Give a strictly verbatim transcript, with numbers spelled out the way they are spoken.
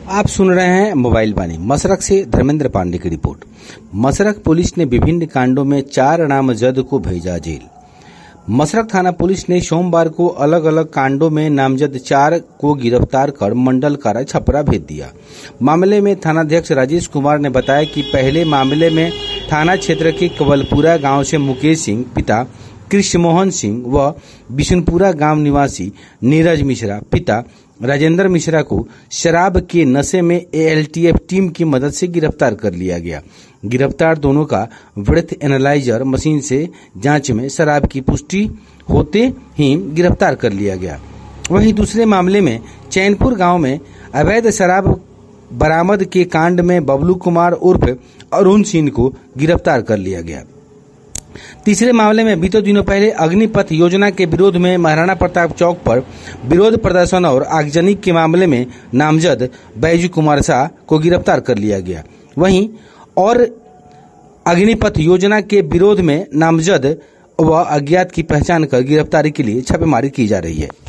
आप सुन रहे हैं मोबाइल वाणी। मसरख से धर्मेंद्र पांडे की रिपोर्ट। मसरख पुलिस ने विभिन्न कांडों में चार नामजद को भेजा जेल। मसरख थाना पुलिस ने सोमवार को अलग अलग कांडों में नामजद चार को गिरफ्तार कर मंडल कारा छपरा भेज दिया। मामले में थानाध्यक्ष राजेश कुमार ने बताया कि पहले मामले में थाना क्षेत्र के कवलपुरा गांव से मुकेश सिंह पिता कृष्णमोहन सिंह व बिशनपुरा गांव निवासी नीरज मिश्रा पिता राजेंद्र मिश्रा को शराब के नशे में एएलटीएफ टीम की मदद से गिरफ्तार कर लिया गया। गिरफ्तार दोनों का ब्रेथ एनालाइजर मशीन से जांच में शराब की पुष्टि होते ही गिरफ्तार कर लिया गया। वहीं दूसरे मामले में चैनपुर गांव में अवैध शराब बरामद के कांड में बबलू कुमार उर्फ अरुण सिंह को गिरफ्तार कर लिया गया। तीसरे मामले में बीते दिनों पहले अग्निपथ योजना के विरोध में महाराणा प्रताप चौक पर विरोध प्रदर्शन और आगजनी के मामले में नामजद बैजू कुमार शाह को गिरफ्तार कर लिया गया। वहीं और अग्निपथ योजना के विरोध में नामजद व अज्ञात की पहचान कर गिरफ्तारी के लिए छापेमारी की जा रही है।